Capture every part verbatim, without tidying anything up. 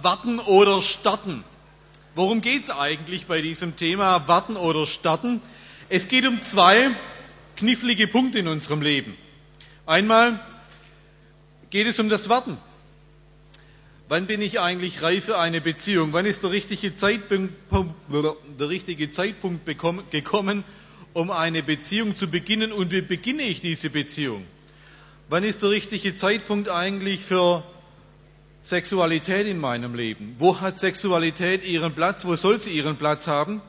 Warten oder starten. Worum geht es eigentlich bei diesem Thema Warten oder starten? Es geht um zwei knifflige Punkte in unserem Leben. Einmal geht es um das Warten. Wann bin ich eigentlich reif für eine Beziehung? Wann ist der richtige Zeitpunkt, der richtige Zeitpunkt gekommen, um eine Beziehung zu beginnen? Und wie beginne ich diese Beziehung? Wann ist der richtige Zeitpunkt eigentlich für Sexualität in meinem Leben? Wo hat Sexualität ihren Platz? Wo soll sie ihren Platz haben?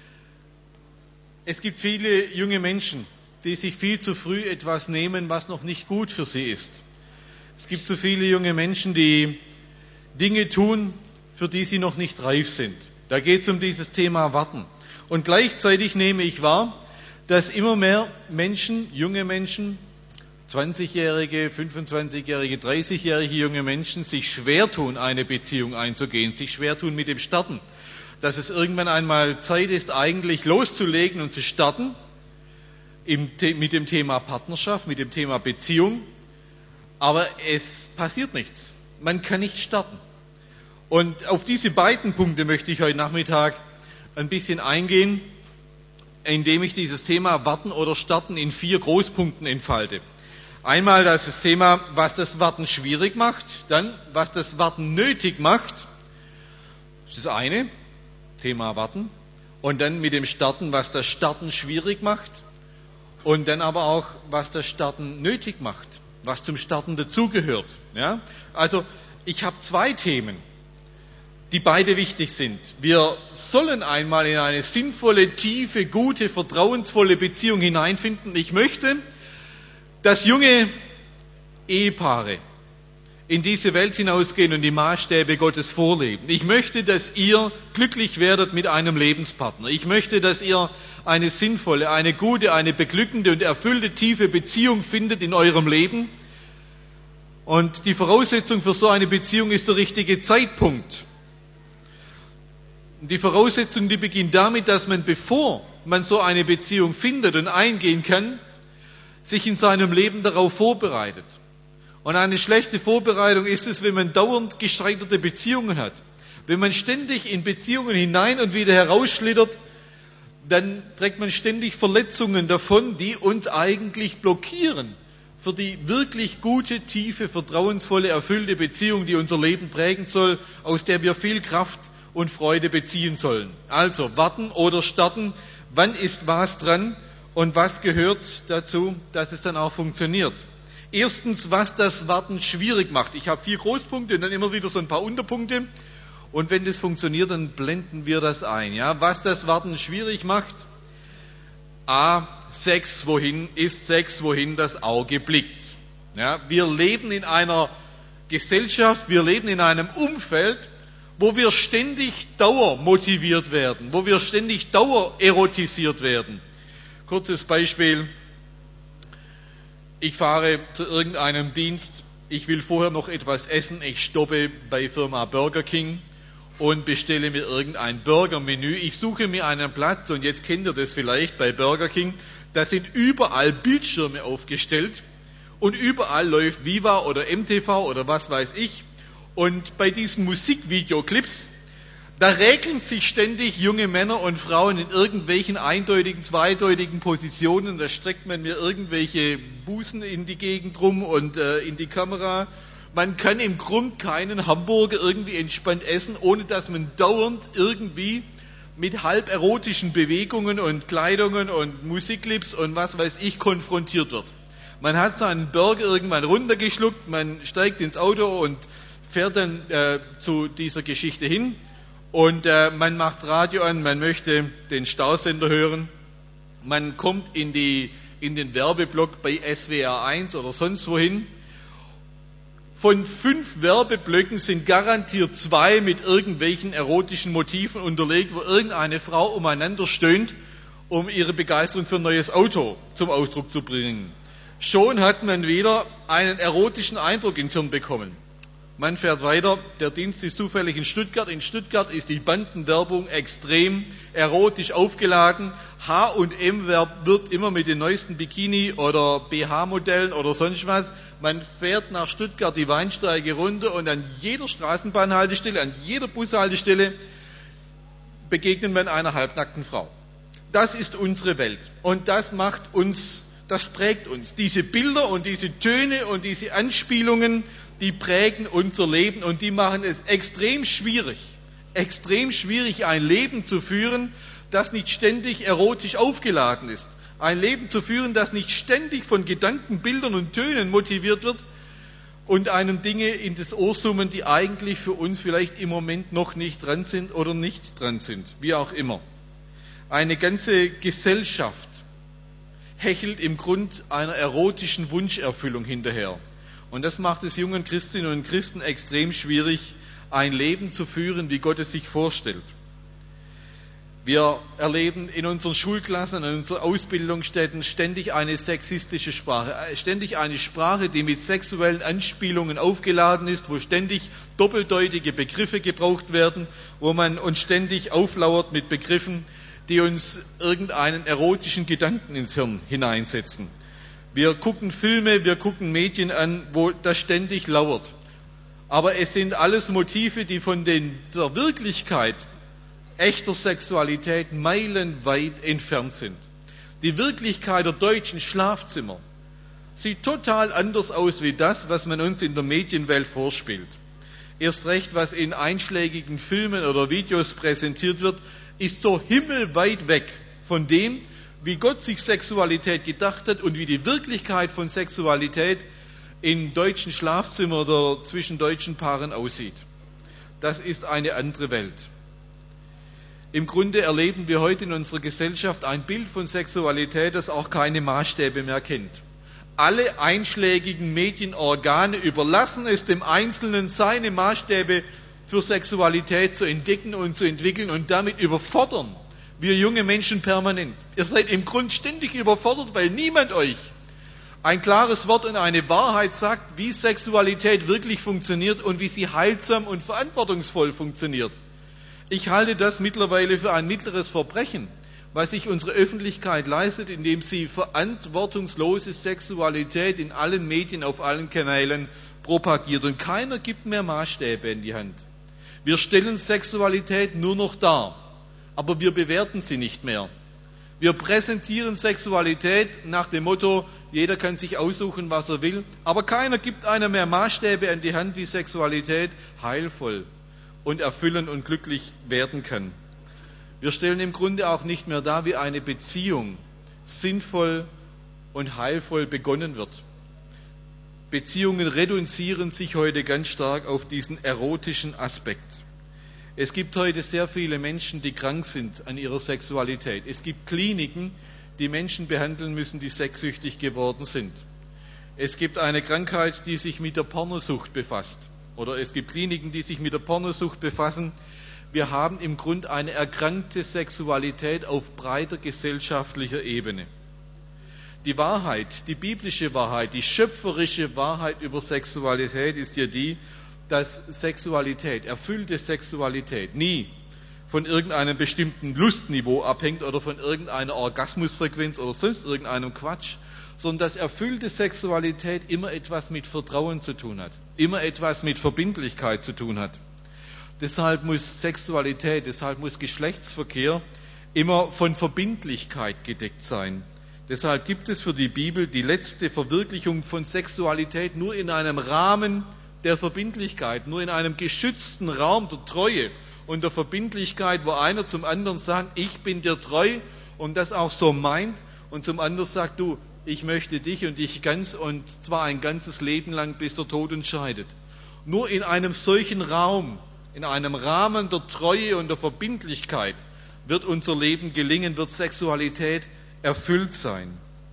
Es gibt viele junge Menschen, die sich viel zu früh etwas nehmen, was noch nicht gut für sie ist. Es gibt so viele junge Menschen, die Dinge tun, für die sie noch nicht reif sind. Da geht es um dieses Thema Warten. Und gleichzeitig nehme ich wahr, dass immer mehr Menschen, junge Menschen, zwanzigjährige, fünfundzwanzigjährige, dreißigjährige junge Menschen sich schwer tun, eine Beziehung einzugehen, sich schwer tun mit dem Starten. Dass es irgendwann einmal Zeit ist, eigentlich loszulegen und zu starten im, mit dem Thema Partnerschaft, mit dem Thema Beziehung. Aber es passiert nichts. Man kann nicht starten. Und auf diese beiden Punkte möchte ich heute Nachmittag ein bisschen eingehen, indem ich dieses Thema Warten oder Starten in vier Großpunkten entfalte. Einmal das Thema, was das Warten schwierig macht, dann was das Warten nötig macht, das ist das eine, Thema Warten, und dann mit dem Starten, was das Starten schwierig macht, und dann aber auch, was das Starten nötig macht, was zum Starten dazugehört. Ja? Also ich habe zwei Themen, die beide wichtig sind. Wir sollen einmal in eine sinnvolle, tiefe, gute, vertrauensvolle Beziehung hineinfinden. Ich möchte, dass junge Ehepaare in diese Welt hinausgehen und die Maßstäbe Gottes vorleben. Ich möchte, dass ihr glücklich werdet mit einem Lebenspartner. Ich möchte, dass ihr eine sinnvolle, eine gute, eine beglückende und erfüllte, tiefe Beziehung findet in eurem Leben. Und die Voraussetzung für so eine Beziehung ist der richtige Zeitpunkt. Die Voraussetzung, die beginnt damit, dass man, bevor man so eine Beziehung findet und eingehen kann, sich in seinem Leben darauf vorbereitet. Und eine schlechte Vorbereitung ist es, wenn man dauernd gescheiterte Beziehungen hat. Wenn man ständig in Beziehungen hinein und wieder herausschlittert, dann trägt man ständig Verletzungen davon, die uns eigentlich blockieren für die wirklich gute, tiefe, vertrauensvolle, erfüllte Beziehung, die unser Leben prägen soll, aus der wir viel Kraft und Freude beziehen sollen. Also warten oder starten, wann ist was dran und was gehört dazu, dass es dann auch funktioniert. Erstens, was das Warten schwierig macht. Ich habe vier Großpunkte und dann immer wieder so ein paar Unterpunkte. Und wenn das funktioniert, dann blenden wir das ein. Ja? Was das Warten schwierig macht. A, Sex, wohin ist Sex, wohin das Auge blickt. Ja? Wir leben in einer Gesellschaft, wir leben in einem Umfeld, wo wir ständig dauermotiviert werden, wo wir ständig dauererotisiert werden. Kurzes Beispiel. Ich fahre zu irgendeinem Dienst, ich will vorher noch etwas essen, ich stoppe bei Firma Burger King und bestelle mir irgendein Burgermenü. Ich suche mir einen Platz und jetzt kennt ihr das vielleicht bei Burger King, da sind überall Bildschirme aufgestellt und überall läuft Viva oder M T V oder was weiß ich. Und bei diesen Musikvideoclips, da räkeln sich ständig junge Männer und Frauen in irgendwelchen eindeutigen, zweideutigen Positionen. Da streckt man mir irgendwelche Busen in die Gegend rum und äh, in die Kamera. Man kann im Grund keinen Hamburger irgendwie entspannt essen, ohne dass man dauernd irgendwie mit halb erotischen Bewegungen und Kleidungen und Musikclips und was weiß ich konfrontiert wird. Man hat seinen Burger irgendwann runtergeschluckt, man steigt ins Auto und fährt dann äh, zu dieser Geschichte hin. Und äh, man macht Radio an, man möchte den Stausender hören. Man kommt in, die, in den Werbeblock bei S W R eins oder sonst wohin. Von fünf Werbeblöcken sind garantiert zwei mit irgendwelchen erotischen Motiven unterlegt, wo irgendeine Frau umeinander stöhnt, um ihre Begeisterung für ein neues Auto zum Ausdruck zu bringen. Schon hat man wieder einen erotischen Eindruck ins Hirn bekommen. Man fährt weiter, der Dienst ist zufällig in Stuttgart. In Stuttgart ist die Bandenwerbung extrem erotisch aufgeladen. H und M wird immer mit den neuesten Bikini- oder B H-Modellen oder sonst was. Man fährt nach Stuttgart die Weinsteige runter und an jeder Straßenbahnhaltestelle, an jeder Bushaltestelle begegnet man einer halbnackten Frau. Das ist unsere Welt und das macht uns, das prägt uns. Diese Bilder und diese Töne und diese Anspielungen, die prägen unser Leben und die machen es extrem schwierig, extrem schwierig, ein Leben zu führen, das nicht ständig erotisch aufgeladen ist. Ein Leben zu führen, das nicht ständig von Gedanken, Bildern und Tönen motiviert wird und einem Dinge in das Ohr summen, die eigentlich für uns vielleicht im Moment noch nicht dran sind oder nicht dran sind, wie auch immer. Eine ganze Gesellschaft hechelt im Grund einer erotischen Wunscherfüllung hinterher. Und das macht es jungen Christinnen und Christen extrem schwierig, ein Leben zu führen, wie Gott es sich vorstellt. Wir erleben in unseren Schulklassen, in unseren Ausbildungsstätten ständig eine sexistische Sprache, ständig eine Sprache, die mit sexuellen Anspielungen aufgeladen ist, wo ständig doppeldeutige Begriffe gebraucht werden, wo man uns ständig auflauert mit Begriffen, die uns irgendeinen erotischen Gedanken ins Hirn hineinsetzen. Wir gucken Filme, wir gucken Medien an, wo das ständig lauert. Aber es sind alles Motive, die von den, der Wirklichkeit echter Sexualität meilenweit entfernt sind. Die Wirklichkeit der deutschen Schlafzimmer sieht total anders aus wie das, was man uns in der Medienwelt vorspielt. Erst recht, was in einschlägigen Filmen oder Videos präsentiert wird, ist so himmelweit weg von dem, wie Gott sich Sexualität gedacht hat und wie die Wirklichkeit von Sexualität in deutschen Schlafzimmern oder zwischen deutschen Paaren aussieht. Das ist eine andere Welt. Im Grunde erleben wir heute in unserer Gesellschaft ein Bild von Sexualität, das auch keine Maßstäbe mehr kennt. Alle einschlägigen Medienorgane überlassen es dem Einzelnen, seine Maßstäbe für Sexualität zu entdecken und zu entwickeln und damit überfordern wir junge Menschen permanent. Ihr seid im Grund ständig überfordert, weil niemand euch ein klares Wort und eine Wahrheit sagt, wie Sexualität wirklich funktioniert und wie sie heilsam und verantwortungsvoll funktioniert. Ich halte das mittlerweile für ein mittleres Verbrechen, was sich unsere Öffentlichkeit leistet, indem sie verantwortungslose Sexualität in allen Medien, auf allen Kanälen propagiert. Und keiner gibt mehr Maßstäbe in die Hand. Wir stellen Sexualität nur noch dar, aber wir bewerten sie nicht mehr. Wir präsentieren Sexualität nach dem Motto, jeder kann sich aussuchen, was er will, aber keiner gibt einer mehr Maßstäbe an die Hand, wie Sexualität heilvoll und erfüllend und glücklich werden kann. Wir stellen im Grunde auch nicht mehr dar, wie eine Beziehung sinnvoll und heilvoll begonnen wird. Beziehungen reduzieren sich heute ganz stark auf diesen erotischen Aspekt. Es gibt heute sehr viele Menschen, die krank sind an ihrer Sexualität. Es gibt Kliniken, die Menschen behandeln müssen, die sexsüchtig geworden sind. Es gibt eine Krankheit, die sich mit der Pornosucht befasst. Oder es gibt Kliniken, die sich mit der Pornosucht befassen. Wir haben im Grund eine erkrankte Sexualität auf breiter gesellschaftlicher Ebene. Die Wahrheit, die biblische Wahrheit, die schöpferische Wahrheit über Sexualität ist ja die, dass Sexualität, erfüllte Sexualität nie von irgendeinem bestimmten Lustniveau abhängt oder von irgendeiner Orgasmusfrequenz oder sonst irgendeinem Quatsch, sondern dass erfüllte Sexualität immer etwas mit Vertrauen zu tun hat, immer etwas mit Verbindlichkeit zu tun hat. Deshalb muss Sexualität, deshalb muss Geschlechtsverkehr immer von Verbindlichkeit gedeckt sein. Deshalb gibt es für die Bibel die letzte Verwirklichung von Sexualität nur in einem Rahmen der Verbindlichkeit, nur in einem geschützten Raum der Treue und der Verbindlichkeit, wo einer zum anderen sagt, ich bin dir treu und das auch so meint und zum anderen sagt, du, ich möchte dich und dich ganz und zwar ein ganzes Leben lang, bis der Tod uns scheidet. Nur in einem solchen Raum, in einem Rahmen der Treue und der Verbindlichkeit wird unser Leben gelingen, wird Sexualität erfüllt sein.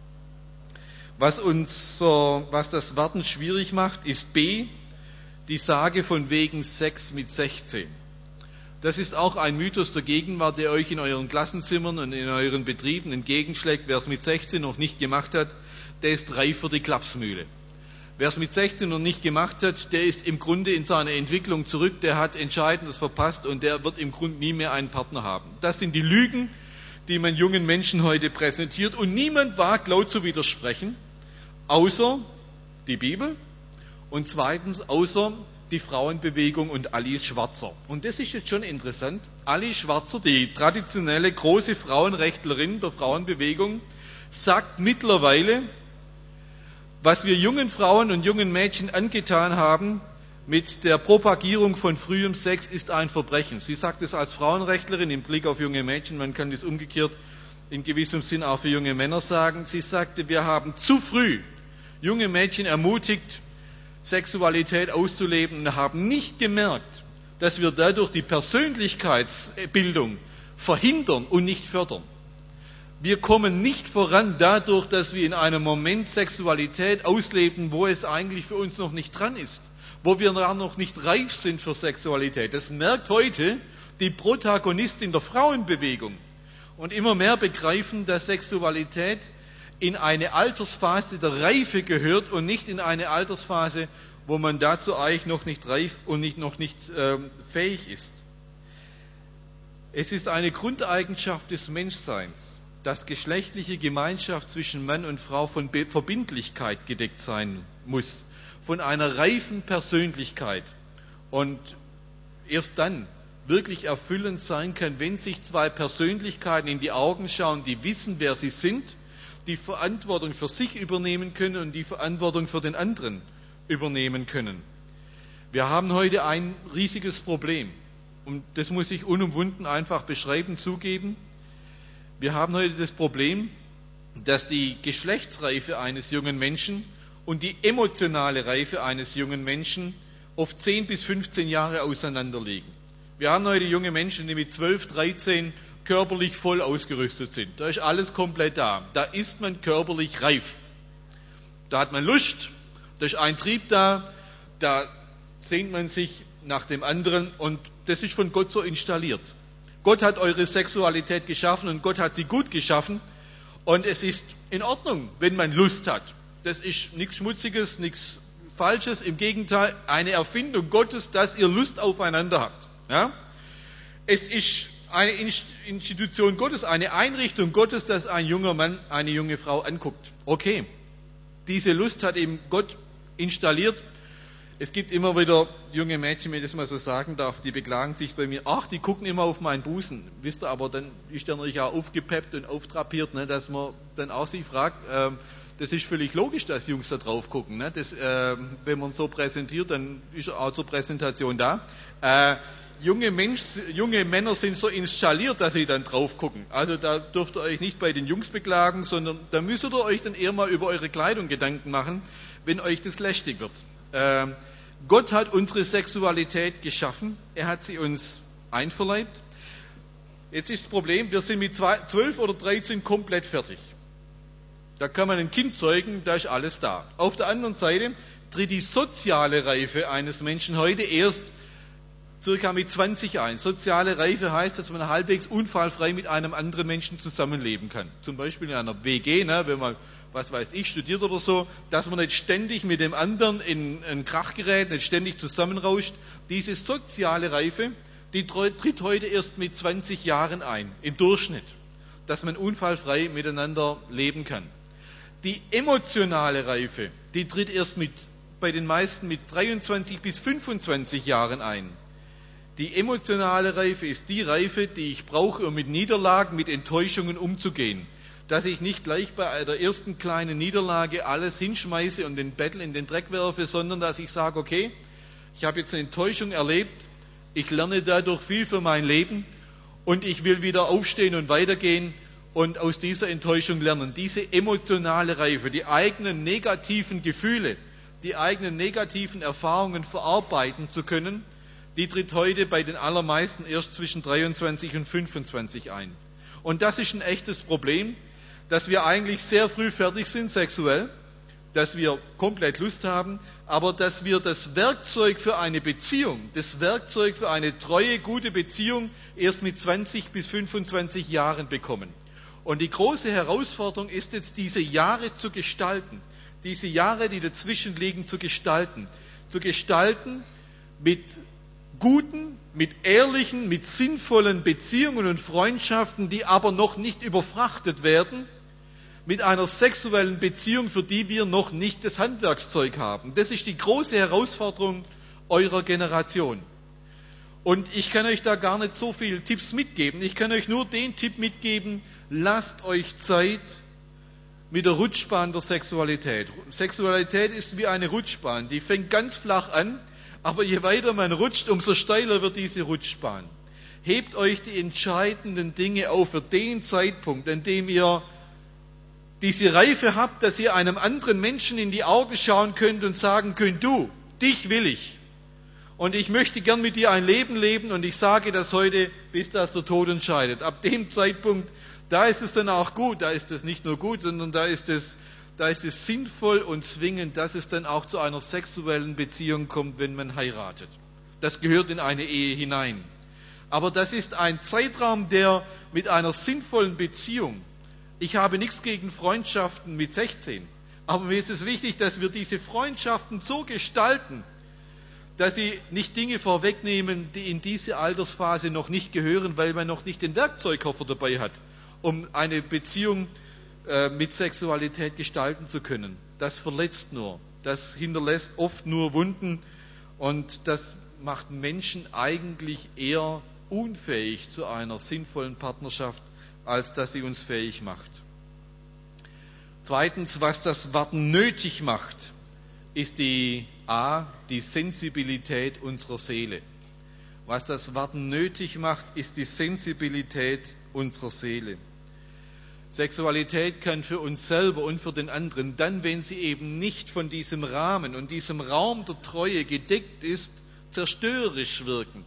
Was uns, was das Warten schwierig macht, ist B, die Sage von wegen Sex mit sechzehn. Das ist auch ein Mythos der Gegenwart, der euch in euren Klassenzimmern und in euren Betrieben entgegenschlägt. Wer es mit sechzehn noch nicht gemacht hat, der ist reif für die Klapsmühle. Wer es mit sechzehn noch nicht gemacht hat, der ist im Grunde in seiner Entwicklung zurück, der hat Entscheidendes verpasst und der wird im Grunde nie mehr einen Partner haben. Das sind die Lügen, die man jungen Menschen heute präsentiert und niemand wagt laut zu widersprechen, außer die Bibel und zweitens außer die Frauenbewegung und Alice Schwarzer. Und das ist jetzt schon interessant. Alice Schwarzer, die traditionelle große Frauenrechtlerin der Frauenbewegung, sagt mittlerweile, was wir jungen Frauen und jungen Mädchen angetan haben mit der Propagierung von frühem Sex, ist ein Verbrechen. Sie sagt es als Frauenrechtlerin im Blick auf junge Mädchen, man kann das umgekehrt in gewissem Sinn auch für junge Männer sagen. Sie sagte, wir haben zu früh junge Mädchen ermutigt, Sexualität auszuleben und haben nicht gemerkt, dass wir dadurch die Persönlichkeitsbildung verhindern und nicht fördern. Wir kommen nicht voran dadurch, dass wir in einem Moment Sexualität ausleben, wo es eigentlich für uns noch nicht dran ist, wo wir noch nicht reif sind für Sexualität. Das merkt heute die Protagonistin der Frauenbewegung und immer mehr begreifen, dass Sexualität in eine Altersphase der Reife gehört und nicht in eine Altersphase, wo man dazu eigentlich noch nicht reif und nicht, noch nicht ähm, fähig ist. Es ist eine Grundeigenschaft des Menschseins, dass geschlechtliche Gemeinschaft zwischen Mann und Frau von Be- Verbindlichkeit gedeckt sein muss, von einer reifen Persönlichkeit und erst dann wirklich erfüllend sein kann, wenn sich zwei Persönlichkeiten in die Augen schauen, die wissen, wer sie sind, die Verantwortung für sich übernehmen können und die Verantwortung für den anderen übernehmen können. Wir haben heute ein riesiges Problem und das muss ich unumwunden einfach beschreiben, zugeben. Wir haben heute das Problem, dass die Geschlechtsreife eines jungen Menschen und die emotionale Reife eines jungen Menschen oft zehn bis fünfzehn Jahre auseinanderliegen. Wir haben heute junge Menschen, die mit zwölf, dreizehn körperlich voll ausgerüstet sind. Da ist alles komplett da. Da ist man körperlich reif. Da hat man Lust, da ist ein Trieb da, da sehnt man sich nach dem anderen und das ist von Gott so installiert. Gott hat eure Sexualität geschaffen und Gott hat sie gut geschaffen und es ist in Ordnung, wenn man Lust hat. Das ist nichts Schmutziges, nichts Falsches, im Gegenteil, eine Erfindung Gottes, dass ihr Lust aufeinander habt. Ja? Es ist eine Institution Gottes, eine Einrichtung Gottes, dass ein junger Mann eine junge Frau anguckt. Okay, diese Lust hat eben Gott installiert. Es gibt immer wieder junge Mädchen, wenn ich das mal so sagen darf, die beklagen sich bei mir, ach, die gucken immer auf meinen Busen. Wisst ihr, aber dann ist der natürlich auch aufgepeppt und auftrapiert, ne, dass man dann auch sich fragt, äh, das ist völlig logisch, dass Jungs da drauf gucken. Ne? Das, äh, wenn man so präsentiert, dann ist er auch zur Präsentation da. Äh, junge, Mensch, junge Männer sind so installiert, dass sie dann drauf gucken. Also da dürft ihr euch nicht bei den Jungs beklagen, sondern da müsstet ihr euch dann eher mal über eure Kleidung Gedanken machen, wenn euch das lästig wird. Äh, Gott hat unsere Sexualität geschaffen, er hat sie uns einverleibt. Jetzt ist das Problem, wir sind mit zwölf oder dreizehn komplett fertig. Da kann man ein Kind zeugen, da ist alles da. Auf der anderen Seite tritt die soziale Reife eines Menschen heute erst circa mit zwanzig ein. Soziale Reife heißt, dass man halbwegs unfallfrei mit einem anderen Menschen zusammenleben kann. Zum Beispiel in einer W G, ne, wenn man, was weiß ich, studiert oder so, dass man nicht ständig mit dem anderen in ein Krach gerät, nicht ständig zusammenrauscht. Diese soziale Reife, die tritt heute erst mit zwanzig Jahren ein, im Durchschnitt, dass man unfallfrei miteinander leben kann. Die emotionale Reife, die tritt erst mit, bei den meisten mit dreiundzwanzig bis fünfundzwanzig Jahren ein. Die emotionale Reife ist die Reife, die ich brauche, um mit Niederlagen, mit Enttäuschungen umzugehen. Dass ich nicht gleich bei der ersten kleinen Niederlage alles hinschmeiße und den Bettel in den Dreck werfe, sondern dass ich sage, okay, ich habe jetzt eine Enttäuschung erlebt, ich lerne dadurch viel für mein Leben und ich will wieder aufstehen und weitergehen und aus dieser Enttäuschung lernen. Diese emotionale Reife, die eigenen negativen Gefühle, die eigenen negativen Erfahrungen verarbeiten zu können, die tritt heute bei den allermeisten erst zwischen dreiundzwanzig und fünfundzwanzig ein. Und das ist ein echtes Problem, dass wir eigentlich sehr früh fertig sind sexuell, dass wir komplett Lust haben, aber dass wir das Werkzeug für eine Beziehung, das Werkzeug für eine treue, gute Beziehung erst mit zwanzig bis fünfundzwanzig Jahren bekommen. Und die große Herausforderung ist jetzt, diese Jahre zu gestalten, diese Jahre, die dazwischen liegen, zu gestalten. Zu gestalten mit guten, mit ehrlichen, mit sinnvollen Beziehungen und Freundschaften, die aber noch nicht überfrachtet werden, mit einer sexuellen Beziehung, für die wir noch nicht das Handwerkszeug haben. Das ist die große Herausforderung eurer Generation. Und ich kann euch da gar nicht so viele Tipps mitgeben. Ich kann euch nur den Tipp mitgeben, lasst euch Zeit mit der Rutschbahn der Sexualität. Sexualität ist wie eine Rutschbahn, die fängt ganz flach an, aber je weiter man rutscht, umso steiler wird diese Rutschbahn. Hebt euch die entscheidenden Dinge auf für den Zeitpunkt, an dem ihr diese Reife habt, dass ihr einem anderen Menschen in die Augen schauen könnt und sagen könnt, du, dich will ich. Und ich möchte gern mit dir ein Leben leben und ich sage das heute, bis das der Tod entscheidet. Ab dem Zeitpunkt, da ist es dann auch gut, da ist es nicht nur gut, sondern da ist es, da ist es sinnvoll und zwingend, dass es dann auch zu einer sexuellen Beziehung kommt, wenn man heiratet. Das gehört in eine Ehe hinein. Aber das ist ein Zeitraum, der mit einer sinnvollen Beziehung, ich habe nichts gegen Freundschaften mit sechzehn, aber mir ist es wichtig, dass wir diese Freundschaften so gestalten, dass sie nicht Dinge vorwegnehmen, die in diese Altersphase noch nicht gehören, weil man noch nicht den Werkzeugkoffer dabei hat, um eine Beziehung äh, mit Sexualität gestalten zu können. Das verletzt nur, das hinterlässt oft nur Wunden und das macht Menschen eigentlich eher unfähig zu einer sinnvollen Partnerschaft, als dass sie uns fähig macht. Zweitens, was das Warten nötig macht, ist die A, die Sensibilität unserer Seele. Was das Warten nötig macht, ist die Sensibilität unserer Seele. Sexualität kann für uns selber und für den anderen, dann, wenn sie eben nicht von diesem Rahmen und diesem Raum der Treue gedeckt ist, zerstörerisch wirken.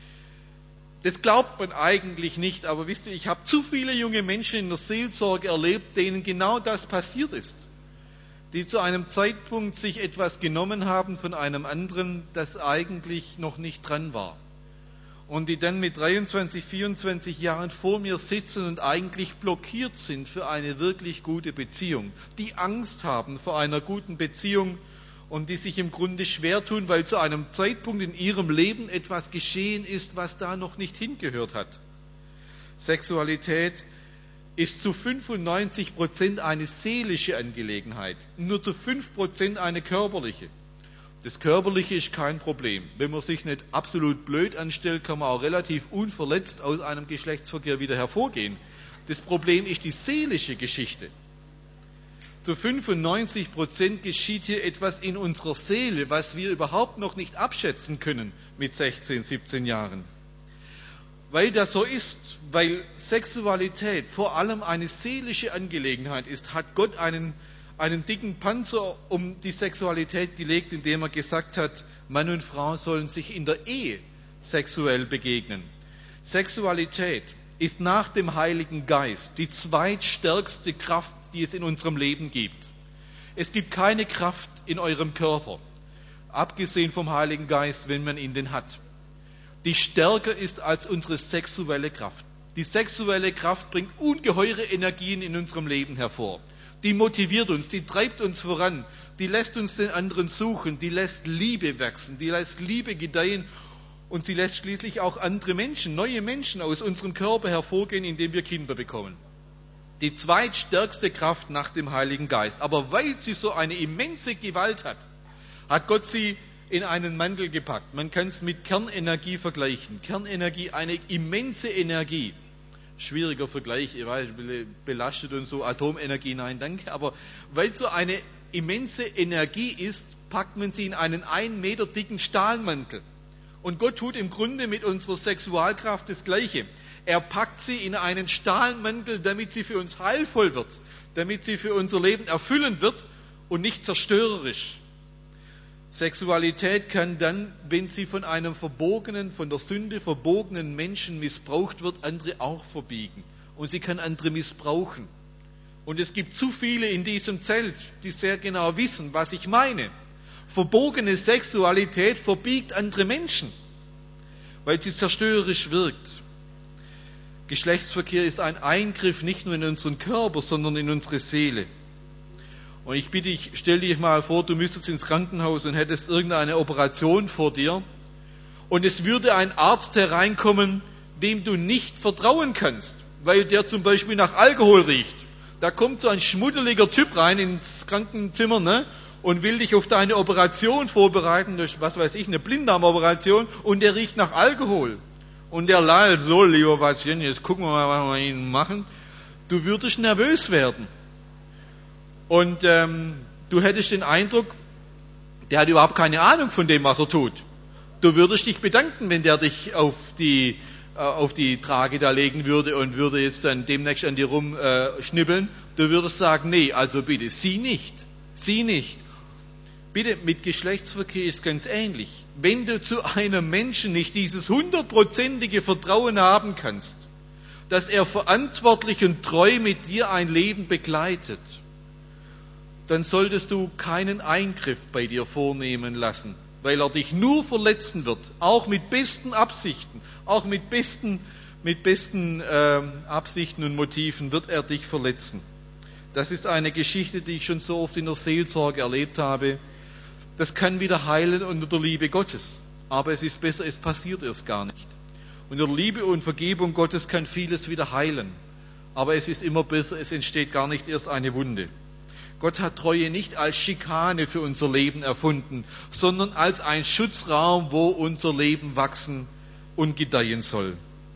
Das glaubt man eigentlich nicht, aber wisst ihr, ich habe zu viele junge Menschen in der Seelsorge erlebt, denen genau das passiert ist. Die zu einem Zeitpunkt sich etwas genommen haben von einem anderen, das eigentlich noch nicht dran war. Und die dann mit dreiundzwanzig, vierundzwanzig Jahren vor mir sitzen und eigentlich blockiert sind für eine wirklich gute Beziehung. Die Angst haben vor einer guten Beziehung und die sich im Grunde schwer tun, weil zu einem Zeitpunkt in ihrem Leben etwas geschehen ist, was da noch nicht hingehört hat. Sexualität ist zu fünfundneunzig Prozent eine seelische Angelegenheit, nur zu fünf Prozent eine körperliche. Das Körperliche ist kein Problem. Wenn man sich nicht absolut blöd anstellt, kann man auch relativ unverletzt aus einem Geschlechtsverkehr wieder hervorgehen. Das Problem ist die seelische Geschichte. Zu fünfundneunzig Prozent geschieht hier etwas in unserer Seele, was wir überhaupt noch nicht abschätzen können mit sechzehn, siebzehn Jahren. Weil das so ist, weil Sexualität vor allem eine seelische Angelegenheit ist, hat Gott einen, einen dicken Panzer um die Sexualität gelegt, indem er gesagt hat, Mann und Frau sollen sich in der Ehe sexuell begegnen. Sexualität ist nach dem Heiligen Geist die zweitstärkste Kraft, die es in unserem Leben gibt. Es gibt keine Kraft in eurem Körper, abgesehen vom Heiligen Geist, wenn man ihn denn hat, die stärker ist als unsere sexuelle Kraft. Die sexuelle Kraft bringt ungeheure Energien in unserem Leben hervor. Die motiviert uns, die treibt uns voran, die lässt uns den anderen suchen, die lässt Liebe wachsen, die lässt Liebe gedeihen und sie lässt schließlich auch andere Menschen, neue Menschen aus unserem Körper hervorgehen, indem wir Kinder bekommen. Die zweitstärkste Kraft nach dem Heiligen Geist. Aber weil sie so eine immense Gewalt hat, hat Gott sie in einen Mantel gepackt. Man kann es mit Kernenergie vergleichen. Kernenergie, eine immense Energie. Schwieriger Vergleich, ich weiß, belastet und so, Atomenergie, nein, danke. Aber weil so eine immense Energie ist, packt man sie in einen ein Meter dicken Stahlmantel. Und Gott tut im Grunde mit unserer Sexualkraft das Gleiche. Er packt sie in einen Stahlmantel, damit sie für uns heilvoll wird, damit sie für unser Leben erfüllend wird und nicht zerstörerisch. Sexualität kann dann, wenn sie von einem verbogenen, von der Sünde verbogenen Menschen missbraucht wird, andere auch verbiegen. Und sie kann andere missbrauchen. Und es gibt zu viele in diesem Zelt, die sehr genau wissen, was ich meine. Verbogene Sexualität verbiegt andere Menschen, weil sie zerstörerisch wirkt. Geschlechtsverkehr ist ein Eingriff nicht nur in unseren Körper, sondern in unsere Seele. Und ich bitte dich, stell dir mal vor, du müsstest ins Krankenhaus und hättest irgendeine Operation vor dir. Und es würde ein Arzt hereinkommen, dem du nicht vertrauen kannst, weil der zum Beispiel nach Alkohol riecht. Da kommt so ein schmuddeliger Typ rein ins Krankenzimmer, ne, und will dich auf deine Operation vorbereiten, durch, was weiß ich, eine Blinddarmoperation, und der riecht nach Alkohol. Und der lallt so, lieber Patient, jetzt gucken wir mal, was wir Ihnen machen. Du würdest nervös werden. Und ähm, du hättest den Eindruck, der hat überhaupt keine Ahnung von dem, was er tut. Du würdest dich bedanken, wenn der dich auf die, äh, auf die Trage da legen würde und würde jetzt dann demnächst an dir rumschnibbeln. Äh, du würdest sagen, nee, also bitte, sie nicht, sie nicht. Bitte, mit Geschlechtsverkehr ist ganz ähnlich. Wenn du zu einem Menschen nicht dieses hundertprozentige Vertrauen haben kannst, dass er verantwortlich und treu mit dir ein Leben begleitet, dann solltest du keinen Eingriff bei dir vornehmen lassen, weil er dich nur verletzen wird, auch mit besten Absichten, auch mit besten, mit besten äh, Absichten und Motiven wird er dich verletzen. Das ist eine Geschichte, die ich schon so oft in der Seelsorge erlebt habe. Das kann wieder heilen unter der Liebe Gottes, aber es ist besser, es passiert erst gar nicht. Unter der Liebe und Vergebung Gottes kann vieles wieder heilen, aber es ist immer besser, es entsteht gar nicht erst eine Wunde. Gott hat Treue nicht als Schikane für unser Leben erfunden, sondern als ein Schutzraum, wo unser Leben wachsen und gedeihen soll.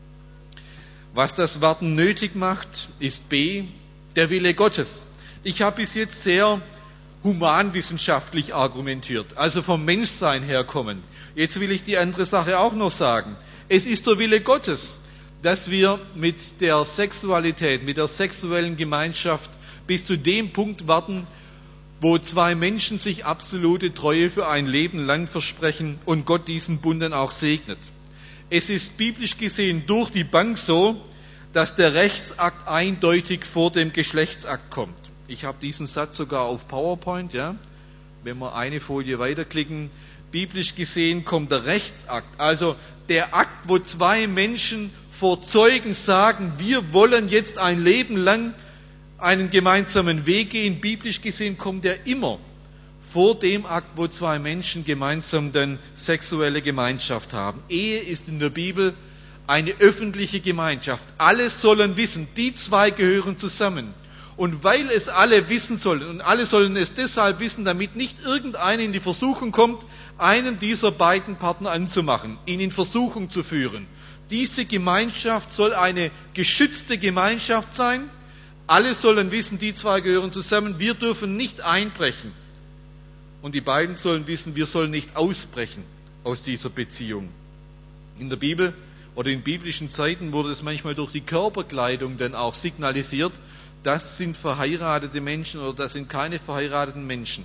Was das Warten nötig macht, ist B, der Wille Gottes. Ich habe bis jetzt sehr humanwissenschaftlich argumentiert, also vom Menschsein herkommen. Jetzt will ich die andere Sache auch noch sagen. Es ist der Wille Gottes, dass wir mit der Sexualität, mit der sexuellen Gemeinschaft bis zu dem Punkt warten, wo zwei Menschen sich absolute Treue für ein Leben lang versprechen und Gott diesen Bund dann auch segnet. Es ist biblisch gesehen durch die Bank so, dass der Rechtsakt eindeutig vor dem Geschlechtsakt kommt. Ich habe diesen Satz sogar auf PowerPoint, ja. Wenn wir eine Folie weiterklicken, biblisch gesehen kommt der Rechtsakt, also der Akt, wo zwei Menschen vor Zeugen sagen, wir wollen jetzt ein Leben lang einen gemeinsamen Weg gehen. Biblisch gesehen kommt er immer vor dem Akt, wo zwei Menschen gemeinsam dann sexuelle Gemeinschaft haben. Ehe ist in der Bibel eine öffentliche Gemeinschaft. Alle sollen wissen, die zwei gehören zusammen. Und weil es alle wissen sollen, und alle sollen es deshalb wissen, damit nicht irgendeiner in die Versuchung kommt, einen dieser beiden Partner anzumachen, ihn in Versuchung zu führen. Diese Gemeinschaft soll eine geschützte Gemeinschaft sein. Alle sollen wissen, die zwei gehören zusammen. Wir dürfen nicht einbrechen. Und die beiden sollen wissen, wir sollen nicht ausbrechen aus dieser Beziehung. In der Bibel oder in biblischen Zeiten wurde es manchmal durch die Körperkleidung dann auch signalisiert, das sind verheiratete Menschen oder das sind keine verheirateten Menschen.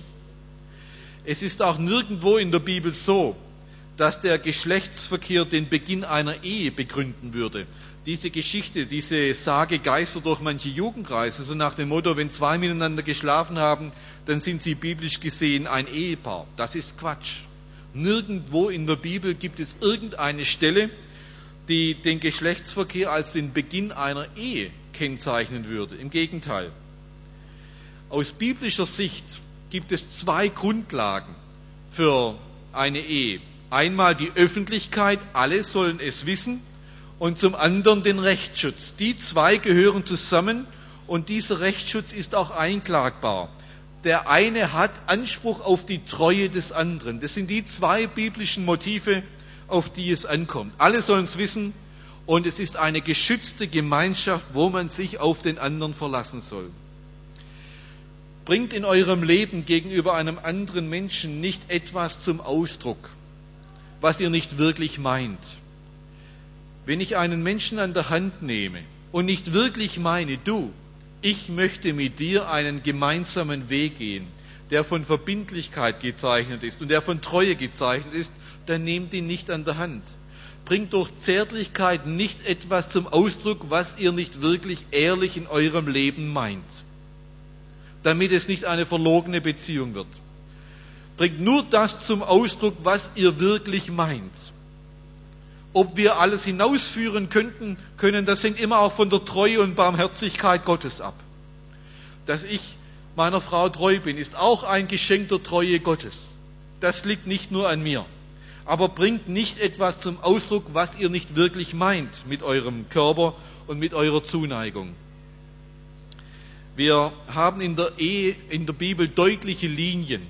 Es ist auch nirgendwo in der Bibel so, dass der Geschlechtsverkehr den Beginn einer Ehe begründen würde. Diese Geschichte, diese Sage geistert durch manche Jugendkreise, so nach dem Motto, wenn zwei miteinander geschlafen haben, dann sind sie biblisch gesehen ein Ehepaar. Das ist Quatsch. Nirgendwo in der Bibel gibt es irgendeine Stelle, die den Geschlechtsverkehr als den Beginn einer Ehe kennzeichnen würde. Im Gegenteil. Aus biblischer Sicht gibt es zwei Grundlagen für eine Ehe. Einmal die Öffentlichkeit, alle sollen es wissen, und zum anderen den Rechtsschutz. Die zwei gehören zusammen und dieser Rechtsschutz ist auch einklagbar. Der eine hat Anspruch auf die Treue des anderen. Das sind die zwei biblischen Motive, auf die es ankommt. Alle sollen es wissen und es ist eine geschützte Gemeinschaft, wo man sich auf den anderen verlassen soll. Bringt in eurem Leben gegenüber einem anderen Menschen nicht etwas zum Ausdruck, was ihr nicht wirklich meint. Wenn ich einen Menschen an der Hand nehme und nicht wirklich meine, du, ich möchte mit dir einen gemeinsamen Weg gehen, der von Verbindlichkeit gezeichnet ist und der von Treue gezeichnet ist, dann nehmt ihn nicht an der Hand. Bringt durch Zärtlichkeit nicht etwas zum Ausdruck, was ihr nicht wirklich ehrlich in eurem Leben meint, damit es nicht eine verlogene Beziehung wird. Bringt nur das zum Ausdruck, was ihr wirklich meint. Ob wir alles hinausführen könnten, können, das hängt immer auch von der Treue und Barmherzigkeit Gottes ab. Dass ich meiner Frau treu bin, ist auch ein Geschenk der Treue Gottes. Das liegt nicht nur an mir. Aber bringt nicht etwas zum Ausdruck, was ihr nicht wirklich meint mit eurem Körper und mit eurer Zuneigung. Wir haben in der Ehe, in der Bibel deutliche Linien,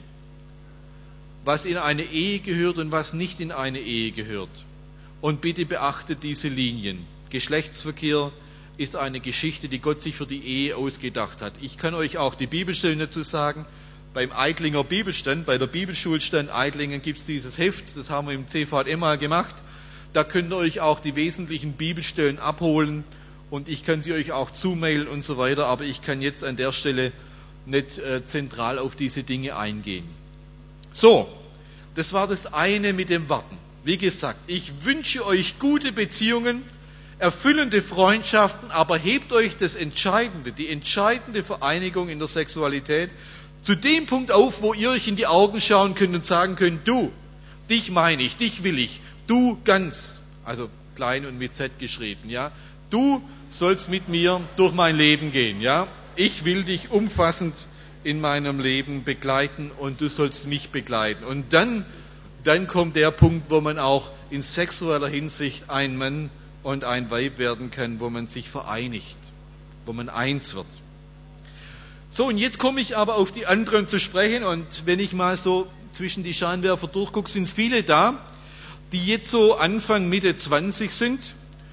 was in eine Ehe gehört und was nicht in eine Ehe gehört. Und bitte beachtet diese Linien. Geschlechtsverkehr ist eine Geschichte, die Gott sich für die Ehe ausgedacht hat. Ich kann euch auch die Bibelstellen dazu sagen. Beim Eitlinger Bibelstand, bei der Bibelschulstand Eitlingen gibt es dieses Heft, das haben wir im C V M mal gemacht. Da könnt ihr euch auch die wesentlichen Bibelstellen abholen und ich kann sie euch auch zumailen und so weiter, aber ich kann jetzt an der Stelle nicht äh, zentral auf diese Dinge eingehen. So, das war das eine mit dem Warten. Wie gesagt, ich wünsche euch gute Beziehungen, erfüllende Freundschaften, aber hebt euch das Entscheidende, die entscheidende Vereinigung in der Sexualität zu dem Punkt auf, wo ihr euch in die Augen schauen könnt und sagen könnt, du, dich meine ich, dich will ich, du ganz, also klein und mit Z geschrieben, ja, du sollst mit mir durch mein Leben gehen, ja, ich will dich umfassend in meinem Leben begleiten und du sollst mich begleiten. Und dann, dann kommt der Punkt, wo man auch in sexueller Hinsicht ein Mann und ein Weib werden kann, wo man sich vereinigt, wo man eins wird. So, und jetzt komme ich aber auf die anderen zu sprechen und wenn ich mal so zwischen die Scheinwerfer durchgucke, sind es viele da, die jetzt so Anfang, Mitte zwanzig sind,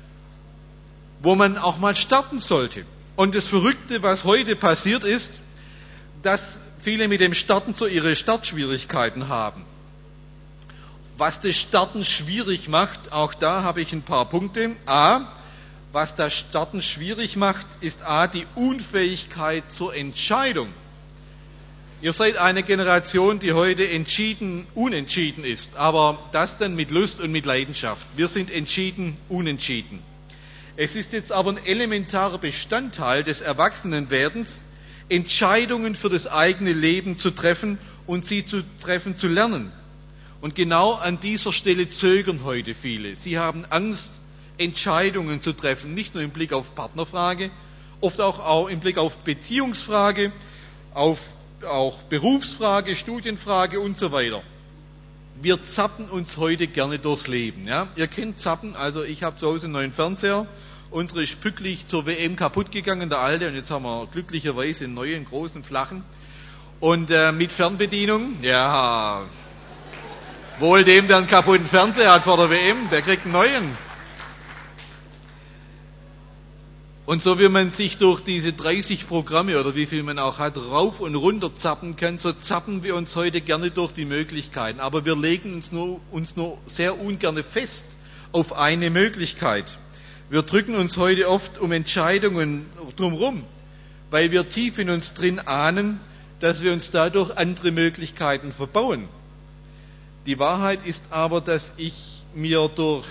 wo man auch mal starten sollte. Und das Verrückte, was heute passiert ist, dass viele mit dem Starten so ihre Startschwierigkeiten haben. Was das Starten schwierig macht, auch da habe ich ein paar Punkte. A, was das Starten schwierig macht, ist A, die Unfähigkeit zur Entscheidung. Ihr seid eine Generation, die heute entschieden, unentschieden ist, aber das dann mit Lust und mit Leidenschaft. Wir sind entschieden, unentschieden. Es ist jetzt aber ein elementarer Bestandteil des Erwachsenenwerdens, Entscheidungen für das eigene Leben zu treffen und sie zu treffen zu lernen. Und genau an dieser Stelle zögern heute viele. Sie haben Angst, Entscheidungen zu treffen, nicht nur im Blick auf Partnerfrage, oft auch, auch im Blick auf Beziehungsfrage, auf auch Berufsfrage, Studienfrage und so weiter. Wir zappen uns heute gerne durchs Leben. Ja? Ihr kennt Zappen, also ich habe zu Hause einen neuen Fernseher, unsere ist pünktlich zur W M kaputt gegangen, der alte, und jetzt haben wir glücklicherweise einen neuen, großen, flachen. Und äh, mit Fernbedienung, ja, wohl dem, der einen kaputten Fernseher hat vor der W M, der kriegt einen neuen. Und so wie man sich durch diese dreißig Programme oder wie viel man auch hat, rauf und runter zappen kann, so zappen wir uns heute gerne durch die Möglichkeiten. Aber wir legen uns nur, uns nur sehr ungern fest auf eine Möglichkeit. Wir drücken uns heute oft um Entscheidungen drumherum, weil wir tief in uns drin ahnen, dass wir uns dadurch andere Möglichkeiten verbauen. Die Wahrheit ist aber, dass ich mir durch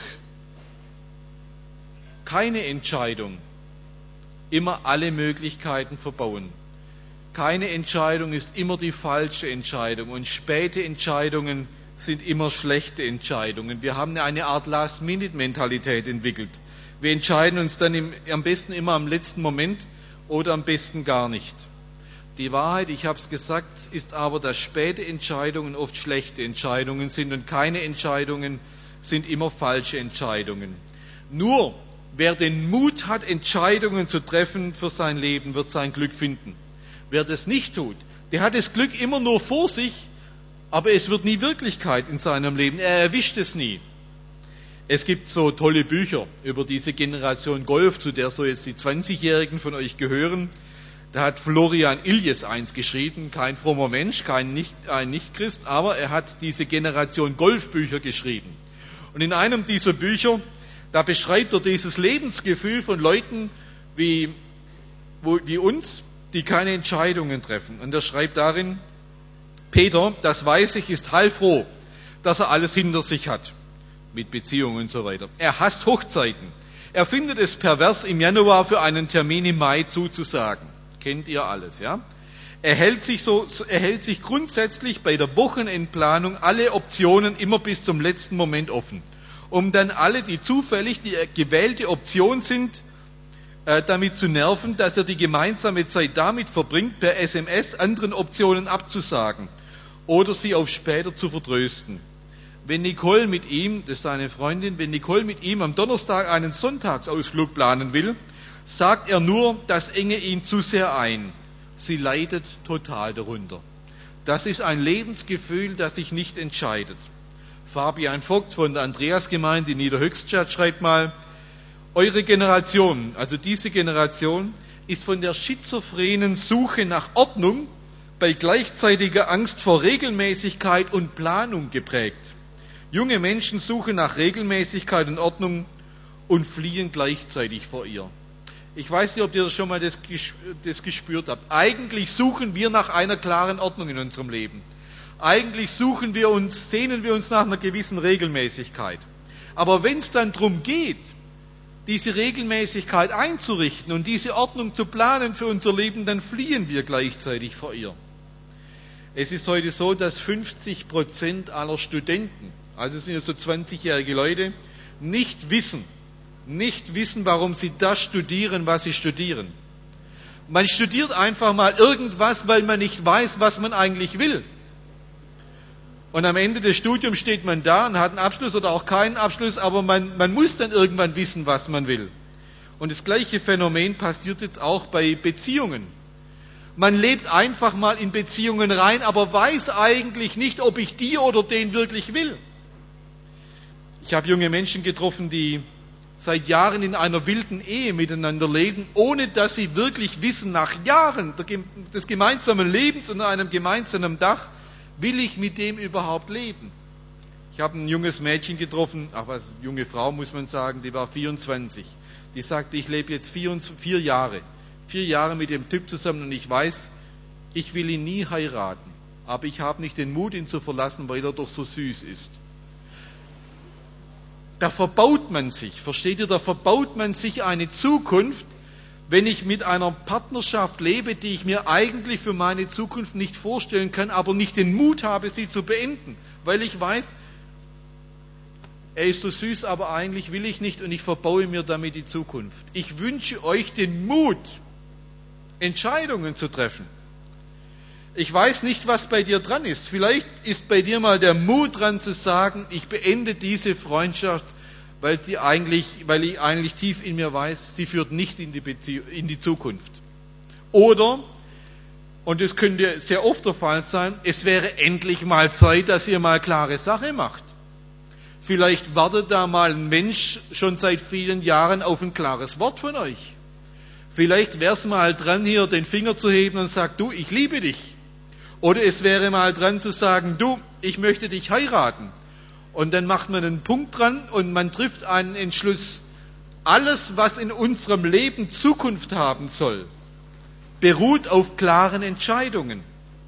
keine Entscheidung immer alle Möglichkeiten verbauen. Keine Entscheidung ist immer die falsche Entscheidung und späte Entscheidungen sind immer schlechte Entscheidungen. Wir haben eine Art Last-Minute-Mentalität entwickelt. Wir entscheiden uns dann im, am besten immer am letzten Moment oder am besten gar nicht. Die Wahrheit, ich habe es gesagt, ist aber, dass späte Entscheidungen oft schlechte Entscheidungen sind und keine Entscheidungen sind immer falsche Entscheidungen. Nur wer den Mut hat, Entscheidungen zu treffen für sein Leben, wird sein Glück finden. Wer das nicht tut, der hat das Glück immer nur vor sich, aber es wird nie Wirklichkeit in seinem Leben. Er erwischt es nie. Es gibt so tolle Bücher über diese Generation Golf, zu der so jetzt die zwanzigjährigen von euch gehören. Da hat Florian Iljes eins geschrieben, kein frommer Mensch, kein Nicht, ein Nichtchrist, aber er hat diese Generation Golfbücher geschrieben. Und in einem dieser Bücher, da beschreibt er dieses Lebensgefühl von Leuten wie, wo, wie uns, die keine Entscheidungen treffen. Und er schreibt darin, Peter, das weiß ich, ist heilfroh, dass er alles hinter sich hat, mit Beziehungen und so weiter. Er hasst Hochzeiten. Er findet es pervers, im Januar für einen Termin im Mai zuzusagen. Kennt ihr alles, ja? Er hält sich so, er hält sich grundsätzlich bei der Wochenendplanung alle Optionen immer bis zum letzten Moment offen, um dann alle, die zufällig die gewählte Option sind, äh, damit zu nerven, dass er die gemeinsame Zeit damit verbringt, per S M S anderen Optionen abzusagen oder sie auf später zu vertrösten. Wenn Nicole mit ihm, das ist seine Freundin, wenn Nicole mit ihm am Donnerstag einen Sonntagsausflug planen will, sagt er nur, das enge ihn zu sehr ein. Sie leidet total darunter. Das ist ein Lebensgefühl, das sich nicht entscheidet. Fabian Vogt von der Andreasgemeinde in Niederhöchstadt schreibt mal, eure Generation, also diese Generation, ist von der schizophrenen Suche nach Ordnung bei gleichzeitiger Angst vor Regelmäßigkeit und Planung geprägt. Junge Menschen suchen nach Regelmäßigkeit und Ordnung und fliehen gleichzeitig vor ihr. Ich weiß nicht, ob ihr das schon mal das, das gespürt habt. Eigentlich suchen wir nach einer klaren Ordnung in unserem Leben. Eigentlich suchen wir uns, sehnen wir uns nach einer gewissen Regelmäßigkeit. Aber wenn es dann darum geht, diese Regelmäßigkeit einzurichten und diese Ordnung zu planen für unser Leben, dann fliehen wir gleichzeitig vor ihr. Es ist heute so, dass fünfzig Prozent aller Studenten, also es sind ja so zwanzigjährige Leute, nicht wissen, nicht wissen, warum sie das studieren, was sie studieren. Man studiert einfach mal irgendwas, weil man nicht weiß, was man eigentlich will. Und am Ende des Studiums steht man da und hat einen Abschluss oder auch keinen Abschluss, aber man, man muss dann irgendwann wissen, was man will. Und das gleiche Phänomen passiert jetzt auch bei Beziehungen. Man lebt einfach mal in Beziehungen rein, aber weiß eigentlich nicht, ob ich die oder den wirklich will. Ich habe junge Menschen getroffen, die seit Jahren in einer wilden Ehe miteinander leben, ohne dass sie wirklich wissen, nach Jahren des gemeinsamen Lebens unter einem gemeinsamen Dach, will ich mit dem überhaupt leben? Ich habe ein junges Mädchen getroffen, ach was, junge Frau muss man sagen, die war vierundzwanzig. Die sagte, ich lebe jetzt vier, vier Jahre, vier Jahre mit dem Typ zusammen und ich weiß, ich will ihn nie heiraten, aber ich habe nicht den Mut, ihn zu verlassen, weil er doch so süß ist. Da verbaut man sich, versteht ihr, da verbaut man sich eine Zukunft, wenn ich mit einer Partnerschaft lebe, die ich mir eigentlich für meine Zukunft nicht vorstellen kann, aber nicht den Mut habe, sie zu beenden, weil ich weiß, er ist so süß, aber eigentlich will ich nicht und ich verbaue mir damit die Zukunft. Ich wünsche euch den Mut, Entscheidungen zu treffen. Ich weiß nicht, was bei dir dran ist. Vielleicht ist bei dir mal der Mut dran zu sagen, ich beende diese Freundschaft, weil, sie eigentlich, weil ich eigentlich tief in mir weiß, sie führt nicht in die, Beziehung, in die Zukunft. Oder, und das könnte sehr oft der Fall sein, es wäre endlich mal Zeit, dass ihr mal klare Sache macht. Vielleicht wartet da mal ein Mensch schon seit vielen Jahren auf ein klares Wort von euch. Vielleicht wäre es mal dran, hier den Finger zu heben und sagt, du, ich liebe dich. Oder es wäre mal dran zu sagen, du, ich möchte dich heiraten. Und dann macht man einen Punkt dran und man trifft einen Entschluss. Alles, was in unserem Leben Zukunft haben soll, beruht auf klaren Entscheidungen.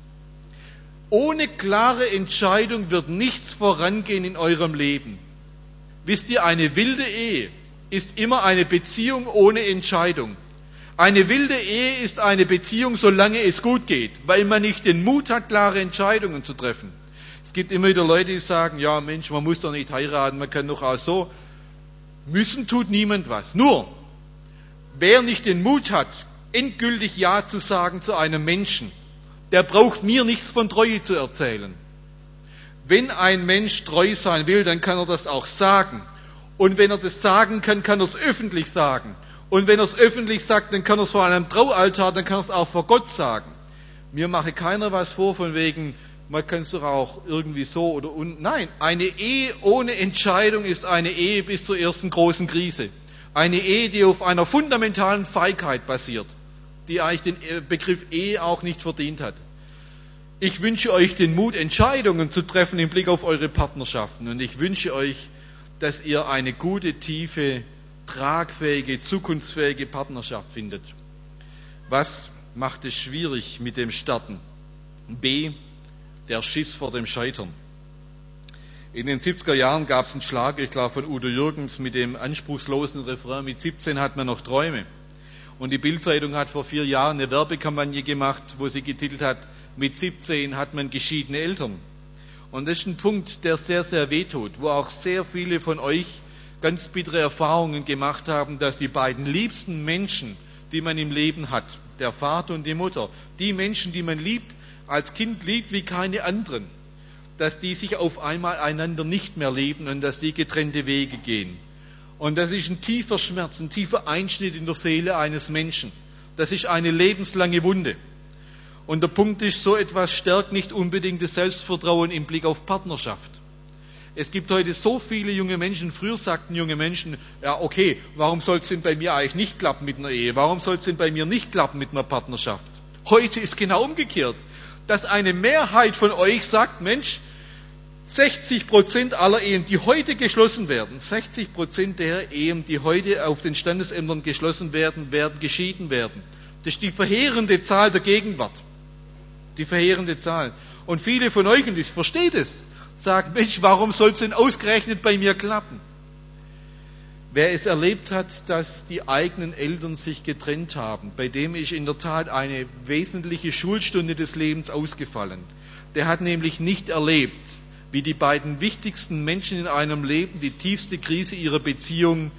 Ohne klare Entscheidung wird nichts vorangehen in eurem Leben. Wisst ihr, eine wilde Ehe ist immer eine Beziehung ohne Entscheidung. Eine wilde Ehe ist eine Beziehung, solange es gut geht, weil man nicht den Mut hat, klare Entscheidungen zu treffen. Es gibt immer wieder Leute, die sagen, ja Mensch, man muss doch nicht heiraten, man kann doch auch so. Müssen tut niemand was. Nur, wer nicht den Mut hat, endgültig Ja zu sagen zu einem Menschen, der braucht mir nichts von Treue zu erzählen. Wenn ein Mensch treu sein will, dann kann er das auch sagen. Und wenn er das sagen kann, kann er es öffentlich sagen. Und wenn er es öffentlich sagt, dann kann er es vor einem Traualtar, dann kann er es auch vor Gott sagen. Mir mache keiner was vor von wegen, man kann es doch auch irgendwie so oder un. Nein, eine Ehe ohne Entscheidung ist eine Ehe bis zur ersten großen Krise. Eine Ehe, die auf einer fundamentalen Feigheit basiert, die eigentlich den Begriff Ehe auch nicht verdient hat. Ich wünsche euch den Mut, Entscheidungen zu treffen im Blick auf eure Partnerschaften. Und ich wünsche euch, dass ihr eine gute, tiefe, tragfähige, zukunftsfähige Partnerschaft findet. Was macht es schwierig mit dem Starten? B. Der Schiss vor dem Scheitern. In den siebziger Jahren gab es einen Schlager, ich glaube von Udo Jürgens, mit dem anspruchslosen Refrain, mit siebzehn hat man noch Träume. Und die Bild-Zeitung hat vor vier Jahren eine Werbekampagne gemacht, wo sie getitelt hat, mit siebzehn hat man geschiedene Eltern. Und das ist ein Punkt, der sehr, sehr wehtut, wo auch sehr viele von euch ganz bittere Erfahrungen gemacht haben, dass die beiden liebsten Menschen, die man im Leben hat, der Vater und die Mutter, die Menschen, die man liebt, als Kind liebt wie keine anderen, dass die sich auf einmal einander nicht mehr lieben und dass die getrennte Wege gehen. Und das ist ein tiefer Schmerz, ein tiefer Einschnitt in der Seele eines Menschen. Das ist eine lebenslange Wunde. Und der Punkt ist, so etwas stärkt nicht unbedingt das Selbstvertrauen im Blick auf Partnerschaft. Es gibt heute so viele junge Menschen, früher sagten junge Menschen, ja okay, warum soll es denn bei mir eigentlich nicht klappen mit einer Ehe? Warum soll es denn bei mir nicht klappen mit einer Partnerschaft? Heute ist genau umgekehrt, dass eine Mehrheit von euch sagt, Mensch, sechzig Prozent aller Ehen, die heute geschlossen werden, sechzig Prozent der Ehen, die heute auf den Standesämtern geschlossen werden, werden geschieden werden. Das ist die verheerende Zahl der Gegenwart. Die verheerende Zahl. Und viele von euch, und ich verstehe das, sagen, Mensch, warum soll es denn ausgerechnet bei mir klappen? Wer es erlebt hat, dass die eigenen Eltern sich getrennt haben, bei dem ist in der Tat eine wesentliche Schulstunde des Lebens ausgefallen. Der hat nämlich nicht erlebt, wie die beiden wichtigsten Menschen in einem Leben die tiefste Krise ihrer Beziehung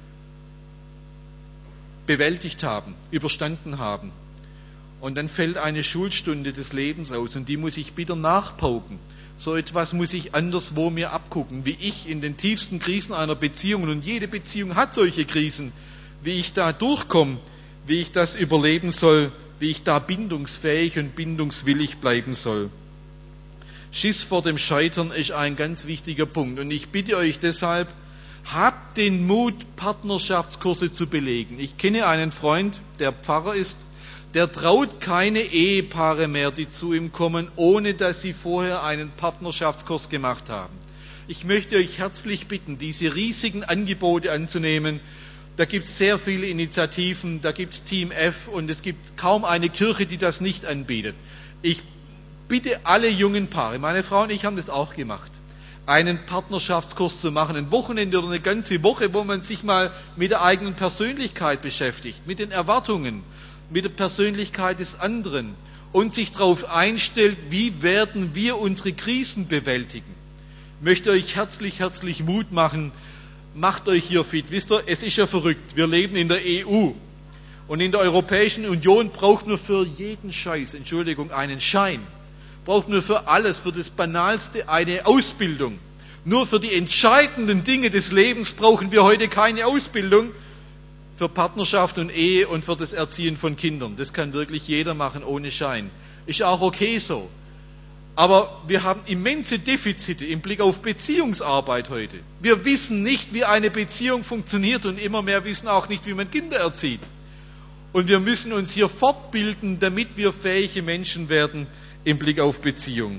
bewältigt haben, überstanden haben. Und dann fällt eine Schulstunde des Lebens aus und die muss ich bitte nachpauken. So etwas muss ich anderswo mir abgucken, wie ich in den tiefsten Krisen einer Beziehung, und jede Beziehung hat solche Krisen, wie ich da durchkomme, wie ich das überleben soll, wie ich da bindungsfähig und bindungswillig bleiben soll. Schiss vor dem Scheitern ist ein ganz wichtiger Punkt. Und ich bitte euch deshalb, habt den Mut, Partnerschaftskurse zu belegen. Ich kenne einen Freund, der Pfarrer ist, der traut keine Ehepaare mehr, die zu ihm kommen, ohne dass sie vorher einen Partnerschaftskurs gemacht haben. Ich möchte euch herzlich bitten, diese riesigen Angebote anzunehmen. Da gibt es sehr viele Initiativen, da gibt es Team F und es gibt kaum eine Kirche, die das nicht anbietet. Ich bitte alle jungen Paare, meine Frau und ich haben das auch gemacht, einen Partnerschaftskurs zu machen, ein Wochenende oder eine ganze Woche, wo man sich mal mit der eigenen Persönlichkeit beschäftigt, mit den Erwartungen, mit der Persönlichkeit des anderen und sich darauf einstellt, wie werden wir unsere Krisen bewältigen. Ich möchte euch herzlich, herzlich Mut machen, macht euch hier fit. Wisst ihr, es ist ja verrückt, wir leben in der E U und in der Europäischen Union braucht man für jeden Scheiß, Entschuldigung, einen Schein. Braucht nur für alles, für das Banalste eine Ausbildung. Nur für die entscheidenden Dinge des Lebens brauchen wir heute keine Ausbildung. Für Partnerschaft und Ehe und für das Erziehen von Kindern. Das kann wirklich jeder machen ohne Schein. Ist auch okay so. Aber wir haben immense Defizite im Blick auf Beziehungsarbeit heute. Wir wissen nicht, wie eine Beziehung funktioniert und immer mehr wissen auch nicht, wie man Kinder erzieht. Und wir müssen uns hier fortbilden, damit wir fähige Menschen werden im Blick auf Beziehung.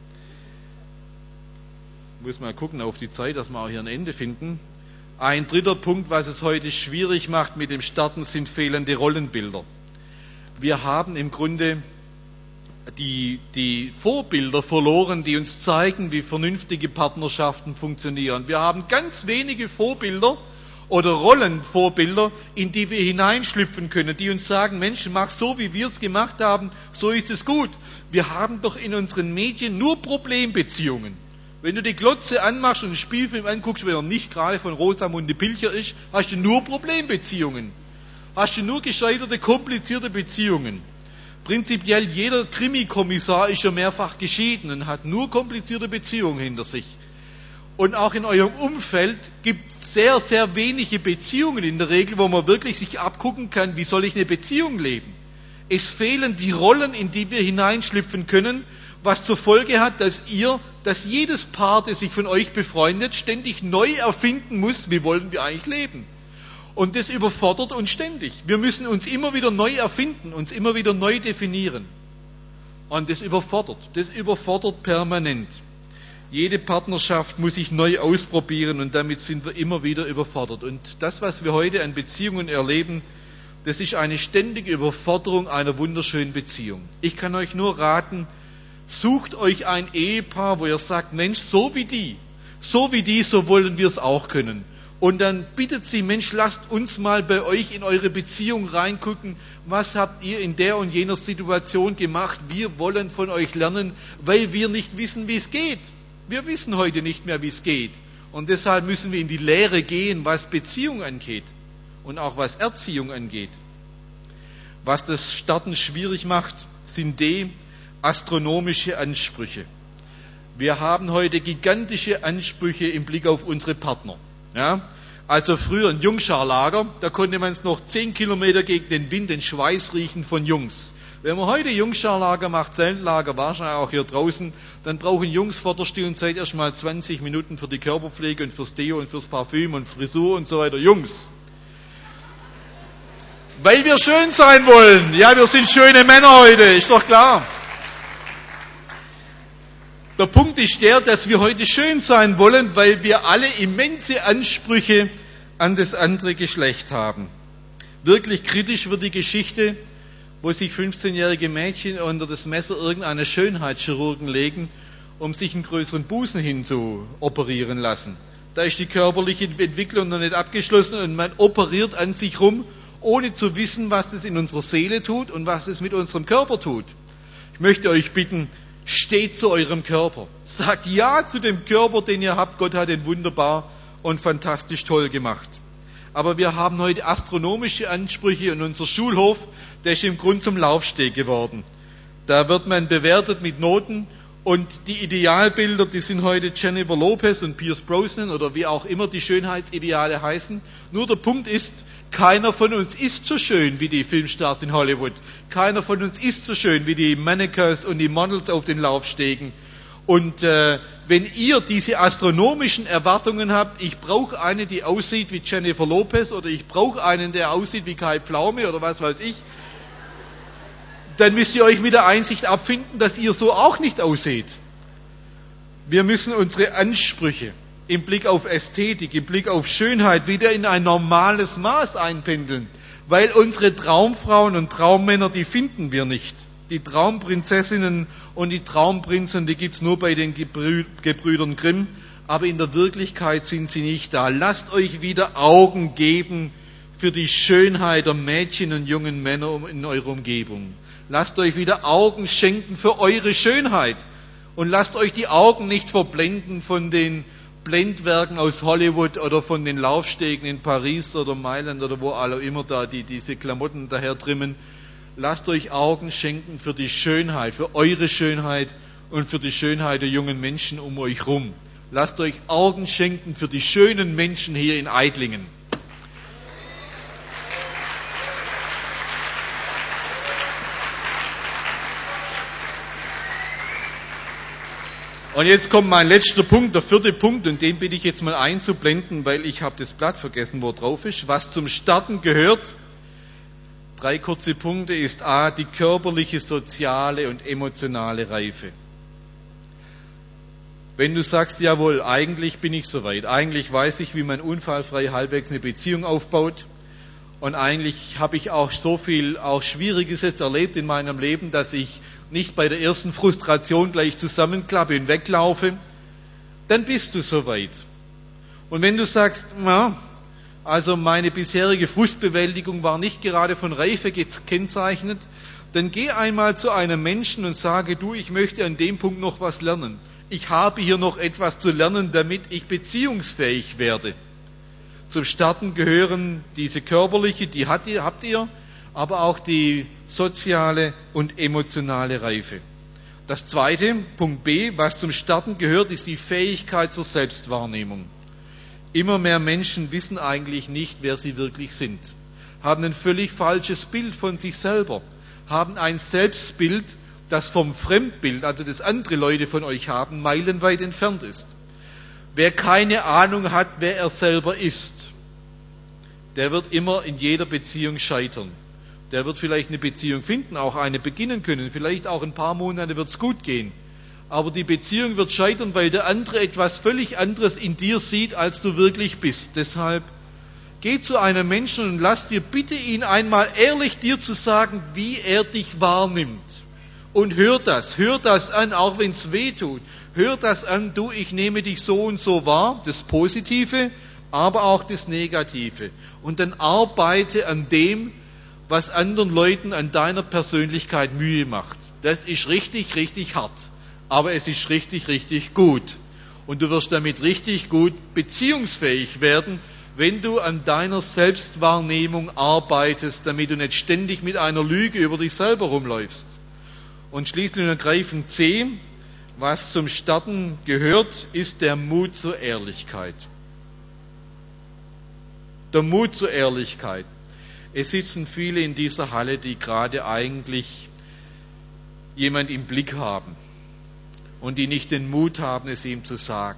Ich muss mal gucken auf die Zeit, dass wir auch hier ein Ende finden. Ein dritter Punkt, was es heute schwierig macht mit dem Starten, sind fehlende Rollenbilder. Wir haben im Grunde die, die Vorbilder verloren, die uns zeigen, wie vernünftige Partnerschaften funktionieren. Wir haben ganz wenige Vorbilder oder Rollenvorbilder, in die wir hineinschlüpfen können, die uns sagen, Mensch, mach so, wie wir es gemacht haben, so ist es gut. Wir haben doch in unseren Medien nur Problembeziehungen. Wenn du die Glotze anmachst und einen Spielfilm anguckst, wenn er nicht gerade von Rosamunde Pilcher ist, hast du nur Problembeziehungen. Hast du nur gescheiterte, komplizierte Beziehungen. Prinzipiell jeder Krimikommissar ist ja mehrfach geschieden und hat nur komplizierte Beziehungen hinter sich. Und auch in eurem Umfeld gibt es sehr, sehr wenige Beziehungen in der Regel, wo man wirklich sich abgucken kann, wie soll ich eine Beziehung leben. Es fehlen die Rollen, in die wir hineinschlüpfen können, was zur Folge hat, dass ihr, dass jedes Paar, das sich von euch befreundet, ständig neu erfinden muss, wie wollen wir eigentlich leben. Und das überfordert uns ständig. Wir müssen uns immer wieder neu erfinden, uns immer wieder neu definieren. Und das überfordert, das überfordert permanent. Jede Partnerschaft muss sich neu ausprobieren und damit sind wir immer wieder überfordert. Und das, was wir heute an Beziehungen erleben, das ist eine ständige Überforderung einer wunderschönen Beziehung. Ich kann euch nur raten, sucht euch ein Ehepaar, wo ihr sagt, Mensch, so wie die, so wie die, so wollen wir es auch können. Und dann bittet sie, Mensch, lasst uns mal bei euch in eure Beziehung reingucken. Was habt ihr in der und jener Situation gemacht? Wir wollen von euch lernen, weil wir nicht wissen, wie es geht. Wir wissen heute nicht mehr, wie es geht. Und deshalb müssen wir in die Lehre gehen, was Beziehung angeht und auch was Erziehung angeht. Was das Starten schwierig macht, sind die astronomische Ansprüche. Wir haben heute gigantische Ansprüche im Blick auf unsere Partner. Ja? Also früher ein Jungscharlager, da konnte man es noch zehn Kilometer gegen den Wind, den Schweiß riechen von Jungs. Wenn man heute Jungscharlager macht, Zeltlager, wahrscheinlich auch hier draußen, dann brauchen Jungs vor der stillen Zeit erstmal zwanzig Minuten für die Körperpflege und fürs Deo und fürs Parfüm und Frisur und so weiter. Jungs. Weil wir schön sein wollen. Ja, wir sind schöne Männer heute, ist doch klar. Der Punkt ist der, dass wir heute schön sein wollen, weil wir alle immense Ansprüche an das andere Geschlecht haben. Wirklich kritisch wird die Geschichte, wo sich fünfzehnjährige Mädchen unter das Messer irgendeiner Schönheitschirurgen legen, um sich einen größeren Busen hin zu operieren lassen. Da ist die körperliche Entwicklung noch nicht abgeschlossen und man operiert an sich rum, ohne zu wissen, was es in unserer Seele tut und was es mit unserem Körper tut. Ich möchte euch bitten, steht zu eurem Körper. Sagt ja zu dem Körper, den ihr habt. Gott hat ihn wunderbar und fantastisch toll gemacht. Aber wir haben heute astronomische Ansprüche und unser Schulhof, der ist im Grunde zum Laufsteg geworden. Da wird man bewertet mit Noten und die Idealbilder, die sind heute Jennifer Lopez und Pierce Brosnan oder wie auch immer die Schönheitsideale heißen. Nur der Punkt ist, keiner von uns ist so schön wie die Filmstars in Hollywood. Keiner von uns ist so schön wie die Mannequins und die Models auf den Laufstegen. Und äh, wenn ihr diese astronomischen Erwartungen habt, ich brauche eine, die aussieht wie Jennifer Lopez oder ich brauche einen, der aussieht wie Kai Pflaume oder was weiß ich, dann müsst ihr euch mit der Einsicht abfinden, dass ihr so auch nicht ausseht. Wir müssen unsere Ansprüche im Blick auf Ästhetik, im Blick auf Schönheit wieder in ein normales Maß einpendeln, weil unsere Traumfrauen und Traummänner, die finden wir nicht. Die Traumprinzessinnen und die Traumprinzen, die gibt's nur bei den Gebrü- Gebrüdern Grimm, aber in der Wirklichkeit sind sie nicht da. Lasst euch wieder Augen geben für die Schönheit der Mädchen und jungen Männer in eurer Umgebung. Lasst euch wieder Augen schenken für eure Schönheit und lasst euch die Augen nicht verblenden von den Blendwerken aus Hollywood oder von den Laufstegen in Paris oder Mailand oder wo alle immer da die diese Klamotten daher trimmen. Lasst euch Augen schenken für die Schönheit, für eure Schönheit und für die Schönheit der jungen Menschen um euch rum. Lasst euch Augen schenken für die schönen Menschen hier in Eidlingen. Und jetzt kommt mein letzter Punkt, der vierte Punkt, und den bitte ich jetzt mal einzublenden, weil ich habe das Blatt vergessen, wo drauf ist. Was zum Starten gehört, drei kurze Punkte, ist A, die körperliche, soziale und emotionale Reife. Wenn du sagst, jawohl, eigentlich bin ich soweit, eigentlich weiß ich, wie man unfallfrei halbwegs eine Beziehung aufbaut und eigentlich habe ich auch so viel auch Schwieriges jetzt erlebt in meinem Leben, dass ich nicht bei der ersten Frustration gleich zusammenklappe und weglaufe, dann bist du soweit. Und wenn du sagst, na, also meine bisherige Frustbewältigung war nicht gerade von Reife gekennzeichnet, dann geh einmal zu einem Menschen und sage, du, ich möchte an dem Punkt noch was lernen. Ich habe hier noch etwas zu lernen, damit ich beziehungsfähig werde. Zum Starten gehören diese körperliche, die habt ihr, aber auch die soziale und emotionale Reife. Das zweite, Punkt B, was zum Starten gehört, ist die Fähigkeit zur Selbstwahrnehmung. Immer mehr Menschen wissen eigentlich nicht, wer sie wirklich sind, haben ein völlig falsches Bild von sich selber, haben ein Selbstbild, das vom Fremdbild, also das andere Leute von euch haben, meilenweit entfernt ist. Wer keine Ahnung hat, wer er selber ist, der wird immer in jeder Beziehung scheitern. Der wird vielleicht eine Beziehung finden, auch eine beginnen können, vielleicht auch ein paar Monate wird es gut gehen. Aber die Beziehung wird scheitern, weil der andere etwas völlig anderes in dir sieht, als du wirklich bist. Deshalb geh zu einem Menschen und lass dir bitte ihn einmal ehrlich dir zu sagen, wie er dich wahrnimmt. Und hör das, hör das an, auch wenn es weh tut. Hör das an, du, ich nehme dich so und so wahr, das Positive, aber auch das Negative. Und dann arbeite an dem, was anderen Leuten an deiner Persönlichkeit Mühe macht. Das ist richtig, richtig hart. Aber es ist richtig, richtig gut. Und du wirst damit richtig gut beziehungsfähig werden, wenn du an deiner Selbstwahrnehmung arbeitest, damit du nicht ständig mit einer Lüge über dich selber rumläufst. Und schließlich und ergreifend C, was zum Starten gehört, ist der Mut zur Ehrlichkeit. Der Mut zur Ehrlichkeit. Es sitzen viele in dieser Halle, die gerade eigentlich jemand im Blick haben und die nicht den Mut haben, es ihm zu sagen.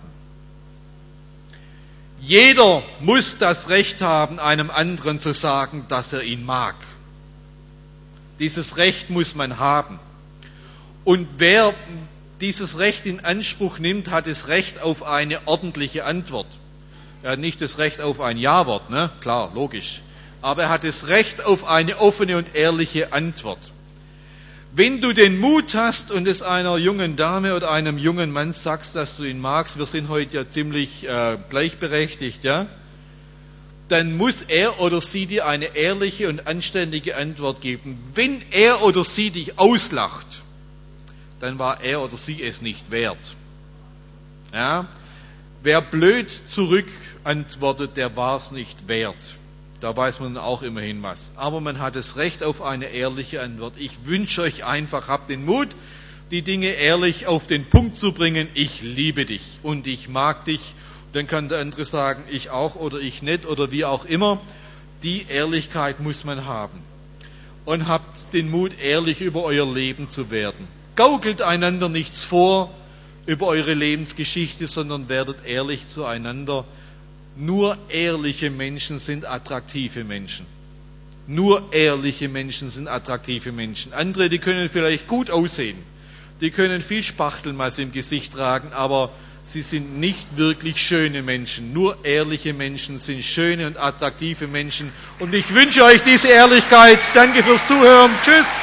Jeder muss das Recht haben, einem anderen zu sagen, dass er ihn mag. Dieses Recht muss man haben. Und wer dieses Recht in Anspruch nimmt, hat das Recht auf eine ordentliche Antwort. Er hat nicht das Recht auf ein Ja-Wort, ne? Klar, logisch. Aber er hat das Recht auf eine offene und ehrliche Antwort. Wenn du den Mut hast und es einer jungen Dame oder einem jungen Mann sagst, dass du ihn magst, wir sind heute ja ziemlich äh, gleichberechtigt, ja, dann muss er oder sie dir eine ehrliche und anständige Antwort geben. Wenn er oder sie dich auslacht, dann war er oder sie es nicht wert. Ja? Wer blöd zurückantwortet, der war es nicht wert. Da weiß man auch immerhin was. Aber man hat das Recht auf eine ehrliche Antwort. Ich wünsche euch einfach, habt den Mut, die Dinge ehrlich auf den Punkt zu bringen. Ich liebe dich und ich mag dich. Dann kann der andere sagen, ich auch oder ich nicht oder wie auch immer. Die Ehrlichkeit muss man haben. Und habt den Mut, ehrlich über euer Leben zu werden. Gaukelt einander nichts vor über eure Lebensgeschichte, sondern werdet ehrlich zueinander. Nur ehrliche Menschen sind attraktive Menschen. Nur ehrliche Menschen sind attraktive Menschen. Andere, die können vielleicht gut aussehen. Die können viel Spachtelmasse im Gesicht tragen, aber sie sind nicht wirklich schöne Menschen. Nur ehrliche Menschen sind schöne und attraktive Menschen. Und ich wünsche euch diese Ehrlichkeit. Danke fürs Zuhören. Tschüss.